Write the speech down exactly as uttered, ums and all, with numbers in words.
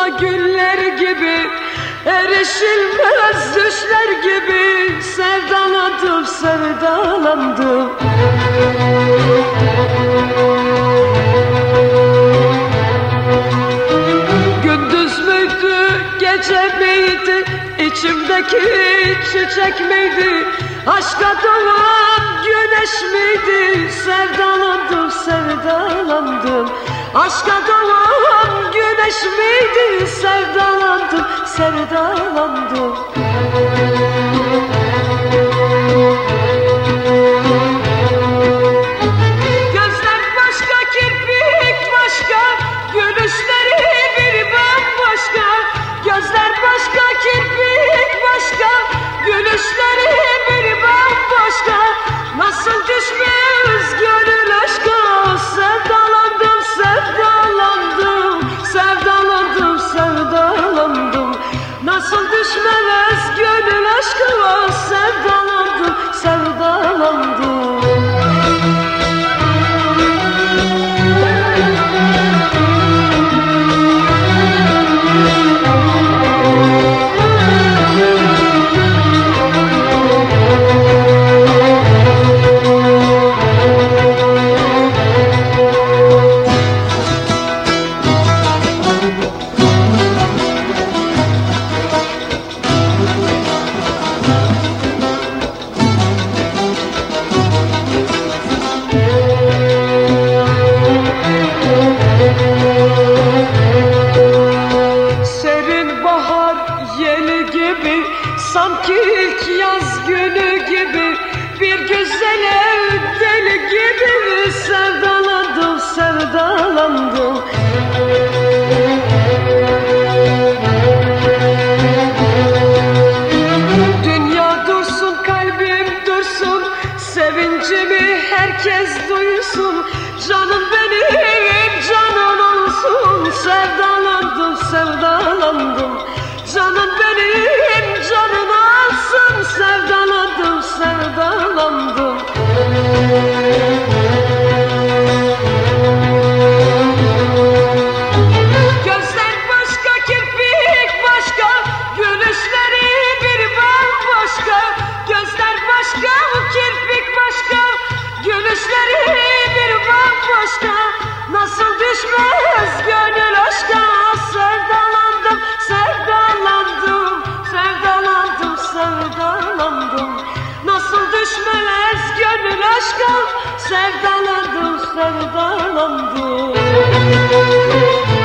güller gibi, erişilmez düşler gibi sevdalandım, sevdalandım. Gündüz müydü, gece miydi, içimdeki çiçek miydi, aşka doğan güneş miydi, sevdalandım, sevdalandım. Aşka doğan güneş miydi, sevdalandım, sevdalandım. Gözler başka, kirpik başka, gülüşleri bir bambaşka. Gözler başka, kirpik başka, gülüşleri bir bambaşka. Nasıl düşmez gönül aşka, sevdalandım, sevdalandım, sevdalandım, sevdalandım. Nasıl düşmez gönül aşka, sevdalandım, sevdalandım. Sanki ilk yaz günü gibi, bir güzele deli gibi sevdalandım, sevdalandım. Dünya dursun, kalbim dursun, sevincimi herkes duysun. Canım benim, canım olsun, sevdalandım, sevdalandım. Canım benim, canım alsın, sevdalandım, sevdalandım. Gözler başka, kirpik başka, gülüşleri bir bambaşka. Gözler başka, kirpik başka, gülüşleri bir bambaşka. Nasıl düşmez gönül aşka, sevdalandım, sevdalandım, sevdalandım, sevdalandım. Nasıl düşmez gönül aşka, sevdalandım, sevdalandım.